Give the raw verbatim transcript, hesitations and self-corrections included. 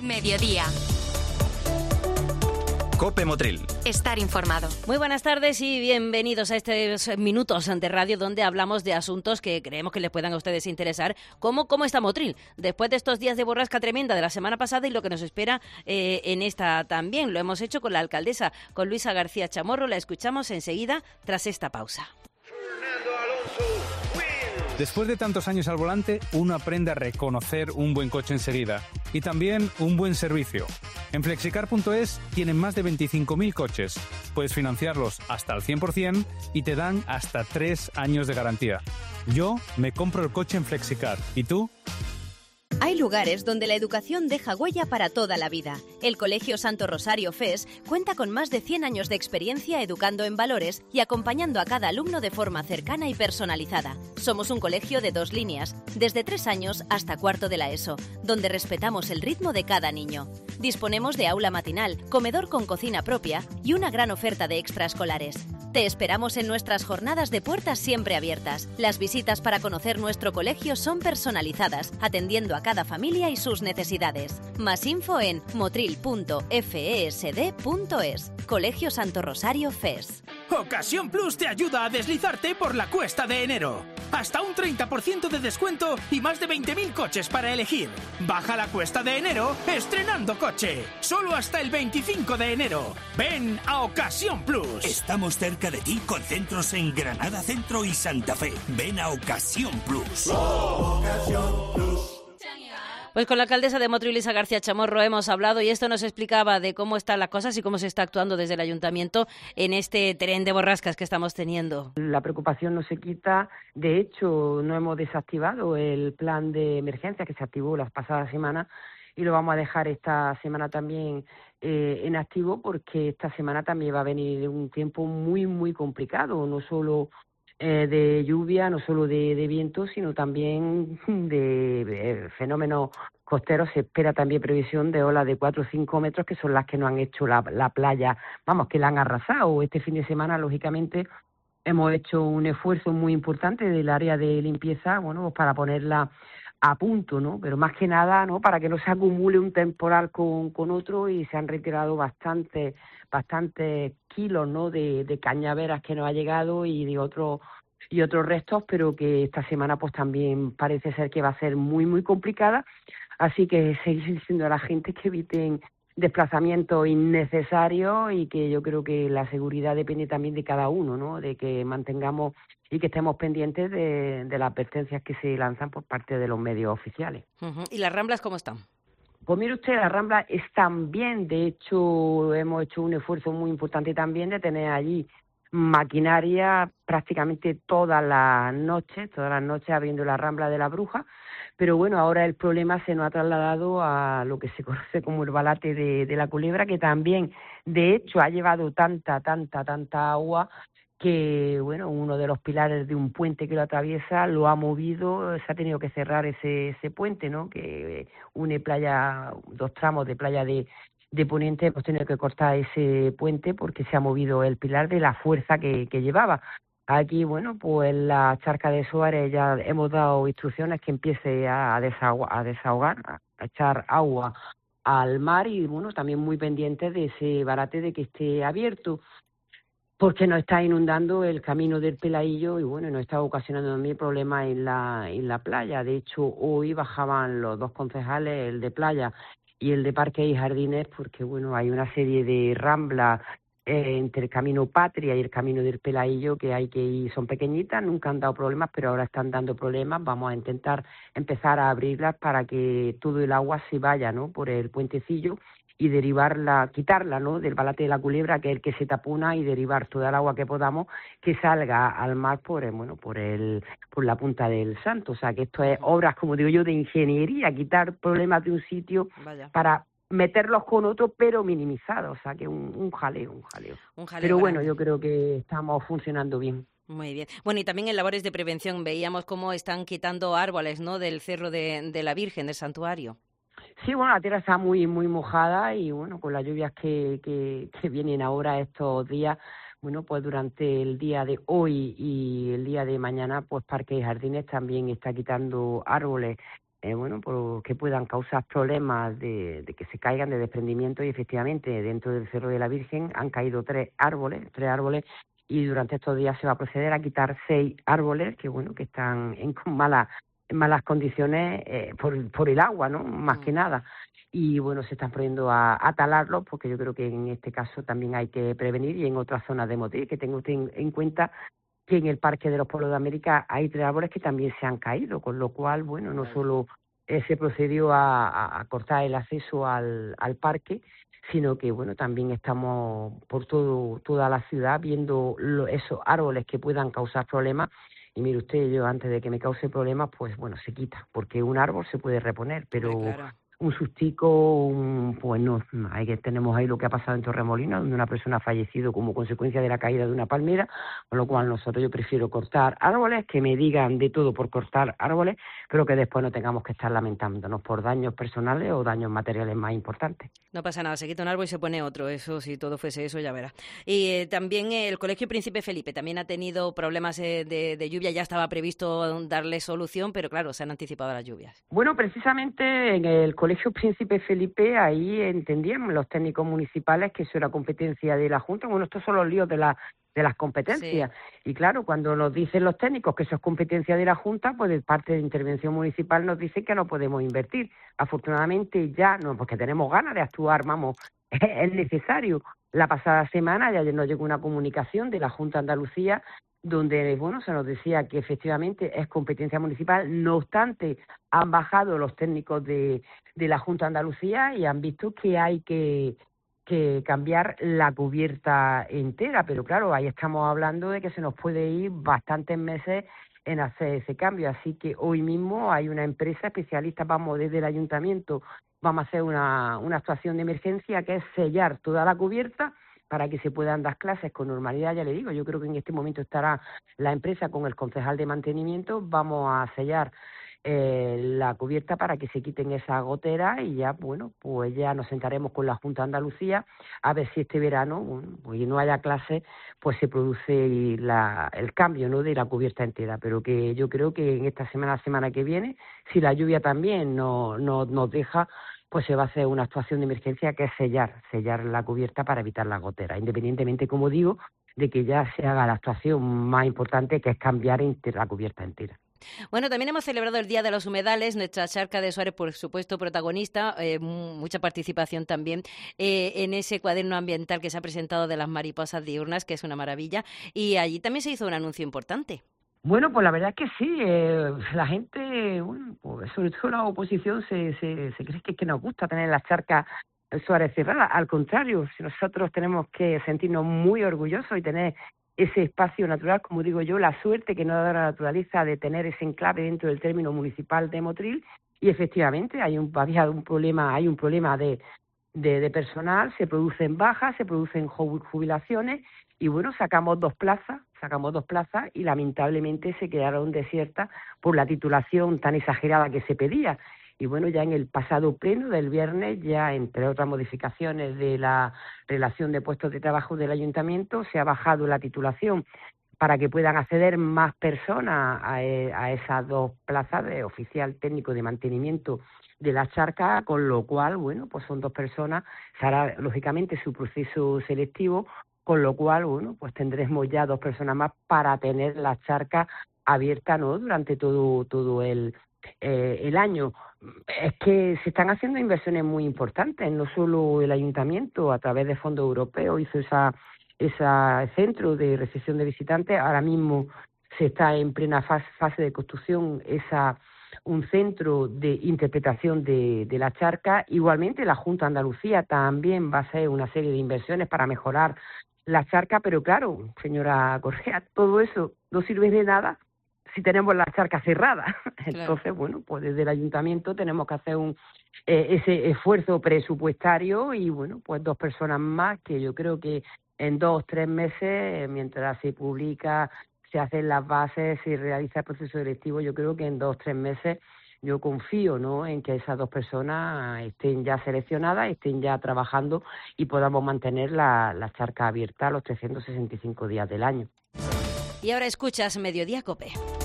Mediodía. COPE Motril. Estar informado. Muy buenas tardes y bienvenidos a estos minutos de radio donde hablamos de asuntos que creemos que les puedan a ustedes interesar, como cómo está Motril, después de estos días de borrasca tremenda de la semana pasada y lo que nos espera eh, en esta también. Lo hemos hecho con la alcaldesa, con Luisa García Chamorro. La escuchamos enseguida tras esta pausa. Después de tantos años al volante, uno aprende a reconocer un buen coche enseguida y también un buen servicio. En flexicar punto es tienen más de veinticinco mil coches. Puedes financiarlos hasta al cien por ciento y te dan hasta tres años de garantía. Yo me compro el coche en Flexicar. ¿Y tú? Hay lugares donde la educación deja huella para toda la vida. El Colegio Santo Rosario F E S cuenta con más de cien años de experiencia educando en valores y acompañando a cada alumno de forma cercana y personalizada. Somos un colegio de dos líneas, desde tres años hasta cuarto de la ESO, donde respetamos el ritmo de cada niño. Disponemos de aula matinal, comedor con cocina propia y una gran oferta de extraescolares. Te esperamos en nuestras jornadas de puertas siempre abiertas. Las visitas para conocer nuestro colegio son personalizadas, atendiendo a cada familia y sus necesidades. Más info en motril punto f e s d punto es. Colegio Santo Rosario F E S. Ocasión Plus te ayuda a deslizarte por la cuesta de enero. Hasta un treinta por ciento de descuento y más de veinte mil coches para elegir. Baja la cuesta de enero estrenando coche. Solo hasta el veinticinco de enero. Ven a Ocasión Plus. Estamos cerca de ti con centros en Granada Centro y Santa Fe. Ven a Ocasión Plus. Oh, Ocasión Plus. Pues con la alcaldesa de Motril, Luisa García Chamorro, hemos hablado y esto nos explicaba de cómo están las cosas y cómo se está actuando desde el ayuntamiento en este tren de borrascas que estamos teniendo. La preocupación no se quita. De hecho, no hemos desactivado el plan de emergencia que se activó las pasadas semanas y lo vamos a dejar esta semana también eh, en activo, porque esta semana también va a venir un tiempo muy, muy complicado, no solo Eh, de lluvia, no solo de, de viento, sino también de, de fenómenos costeros. Se espera también previsión de olas de cuatro o cinco metros, que son las que nos han hecho la, la playa, vamos, que la han arrasado. Este fin de semana, lógicamente, hemos hecho un esfuerzo muy importante del área de limpieza, bueno, pues para ponerla a punto, ¿no? Pero más que nada, ¿no?, para que no se acumule un temporal con, con otro, y se han retirado bastantes bastantes kilos, ¿no?, de, de cañaveras que nos ha llegado y de otros y otros restos, pero que esta semana pues también parece ser que va a ser muy muy complicada, así que seguir diciendo a la gente que eviten desplazamientos innecesarios y que yo creo que la seguridad depende también de cada uno, ¿no?, de que mantengamos y que estemos pendientes de, de las advertencias que se lanzan por parte de los medios oficiales. Uh-huh. ¿Y las Ramblas cómo están? Pues mire usted, las Ramblas están bien. De hecho, hemos hecho un esfuerzo muy importante también de tener allí maquinaria prácticamente todas las noches, todas las noches abriendo la Rambla de la Bruja. Pero bueno, ahora el problema se nos ha trasladado a lo que se conoce como el balate de, de la Culebra, que también, de hecho, ha llevado tanta, tanta, tanta agua que, bueno, uno de los pilares de un puente que lo atraviesa lo ha movido, se ha tenido que cerrar ese ese puente, ¿no?, que une playa, dos tramos de playa de, de Poniente. Hemos tenido que cortar ese puente porque se ha movido el pilar de la fuerza que, que llevaba. Aquí, bueno, pues la charca de Suárez ya hemos dado instrucciones que empiece a, desahogar, a desahogar, a echar agua al mar, y, bueno, también muy pendientes de ese barate de que esté abierto, porque nos está inundando el camino del Pelaillo y, bueno, nos está ocasionando también problemas en la en la playa. De hecho, hoy bajaban los dos concejales, el de playa y el de parques y jardines, porque, bueno, hay una serie de ramblas eh, entre el camino Patria y el camino del Pelaillo que hay que ir, son pequeñitas, nunca han dado problemas, pero ahora están dando problemas. Vamos a intentar empezar a abrirlas para que todo el agua se vaya, ¿no?, por el puentecillo y derivarla, quitarla, ¿no?, del balate de la Culebra, que es el que se tapona, y derivar toda el agua que podamos que salga al mar por el, bueno, por el por la punta del Santo. O sea, que esto es obras, como digo yo, de ingeniería, quitar problemas de un sitio Vaya. para meterlos con otro, pero minimizados. O sea, que un, un jaleo, un jaleo. Un jaleo pero bueno, grande. Yo creo que estamos funcionando bien. Muy bien. Bueno, y también en labores de prevención veíamos cómo están quitando árboles, ¿no?, del Cerro de, de la Virgen, del santuario. Sí, bueno, la tierra está muy muy mojada y, bueno, con las lluvias que, que, que vienen ahora estos días, bueno, pues durante el día de hoy y el día de mañana, pues Parques y Jardines también está quitando árboles eh, bueno, por, que puedan causar problemas de, de que se caigan de desprendimiento, y efectivamente dentro del Cerro de la Virgen han caído tres árboles, tres árboles, y durante estos días se va a proceder a quitar seis árboles que, bueno, que están en malas, en malas condiciones eh, por, por el agua, ¿no? Más mm. que nada. Y bueno, se están poniendo a, a talarlos, porque yo creo que en este caso también hay que prevenir, y en otras zonas de Motril, que tengo usted en, en cuenta que en el Parque de los Pueblos de América hay tres árboles que también se han caído, con lo cual, bueno, no solo eh, se procedió a, a, a cortar el acceso al, al parque, sino que, bueno, también estamos por todo toda la ciudad viendo lo, esos árboles que puedan causar problemas. Y mire usted, yo antes de que me cause problemas, pues bueno, se quita, porque un árbol se puede reponer, pero claro, un sustico, un, pues no, hay que tenemos ahí lo que ha pasado en Torremolinos, donde una persona ha fallecido como consecuencia de la caída de una palmera, con lo cual nosotros yo prefiero cortar árboles, que me digan de todo por cortar árboles, pero que después no tengamos que estar lamentándonos por daños personales o daños materiales más importantes. No pasa nada, se quita un árbol y se pone otro, eso si todo fuese eso ya verá. Y eh, también eh, el Colegio Príncipe Felipe también ha tenido problemas eh, de, de lluvia, ya estaba previsto darle solución, pero claro, se han anticipado las lluvias. Bueno, precisamente en el Colegio Colegio Príncipe Felipe, ahí entendían los técnicos municipales que eso era competencia de la Junta. Bueno, estos son los líos de, la, de las competencias. Sí. Y claro, cuando nos dicen los técnicos que eso es competencia de la Junta, pues de parte de intervención municipal nos dicen que no podemos invertir. Afortunadamente ya, no, porque tenemos ganas de actuar, vamos, es necesario. La pasada semana ya nos llegó una comunicación de la Junta de Andalucía donde, bueno, se nos decía que efectivamente es competencia municipal. No obstante, han bajado los técnicos de, de la Junta de Andalucía y han visto que hay que, que cambiar la cubierta entera, pero claro, ahí estamos hablando de que se nos puede ir bastantes meses en hacer ese cambio, así que hoy mismo hay una empresa especialista, vamos, desde el ayuntamiento, vamos a hacer una, una actuación de emergencia que es sellar toda la cubierta para que se puedan dar clases con normalidad. Ya le digo, yo creo que en este momento estará la empresa con el concejal de mantenimiento, vamos a sellar eh, la cubierta para que se quiten esas goteras y ya, bueno, pues ya nos sentaremos con la Junta de Andalucía a ver si este verano, bueno, pues no haya clases, pues se produce la, el cambio, ¿no?, de la cubierta entera, pero que yo creo que en esta semana, la semana que viene, si la lluvia también no, no nos deja, pues se va a hacer una actuación de emergencia que es sellar, sellar la cubierta para evitar la gotera, independientemente, como digo, de que ya se haga la actuación más importante, que es cambiar la cubierta entera. Bueno, también hemos celebrado el Día de los Humedales, nuestra charca de Suárez, por supuesto, protagonista, eh, mucha participación también eh, en ese cuaderno ambiental que se ha presentado de las mariposas diurnas, que es una maravilla, y allí también se hizo un anuncio importante. Bueno, pues la verdad es que sí, eh, la gente, bueno, pues sobre todo la oposición, se, se, se cree que, que nos gusta tener las charcas Suárez cerradas. Al contrario, si nosotros tenemos que sentirnos muy orgullosos y tener ese espacio natural, como digo yo, la suerte que nos da la naturaleza de tener ese enclave dentro del término municipal de Motril, y efectivamente hay un, había un problema, hay un problema de, de, de personal, se producen bajas, se producen jubilaciones, y bueno, sacamos dos plazas, sacamos dos plazas y lamentablemente se quedaron desiertas por la titulación tan exagerada que se pedía. Y bueno, ya en el pasado pleno del viernes, ya entre otras modificaciones de la relación de puestos de trabajo del ayuntamiento, se ha bajado la titulación para que puedan acceder más personas a, a esas dos plazas de oficial técnico de mantenimiento de la charca, con lo cual, bueno, pues son dos personas, se hará lógicamente su proceso selectivo, con lo cual, bueno, pues tendremos ya dos personas más para tener la charca abierta, ¿no?, durante todo todo el, eh, el año. Es que se están haciendo inversiones muy importantes, no solo el ayuntamiento, a través de fondos europeos, hizo esa, esa centro de recepción de visitantes, ahora mismo se está en plena fase, fase de construcción esa un centro de interpretación de, de la charca. Igualmente la Junta de Andalucía también va a hacer una serie de inversiones para mejorar la charca, pero claro, señora Correa, todo eso no sirve de nada si tenemos la charca cerrada. Claro. Entonces, bueno, pues desde el ayuntamiento tenemos que hacer un eh, ese esfuerzo presupuestario y, bueno, pues dos personas más que yo creo que en dos, tres meses, mientras se publica, se hacen las bases, se realiza el proceso selectivo, yo creo que en dos, tres meses yo confío, ¿no?, en que esas dos personas estén ya seleccionadas, estén ya trabajando y podamos mantener la, la charca abierta los trescientos sesenta y cinco días del año. Y ahora escuchas Mediodía COPE.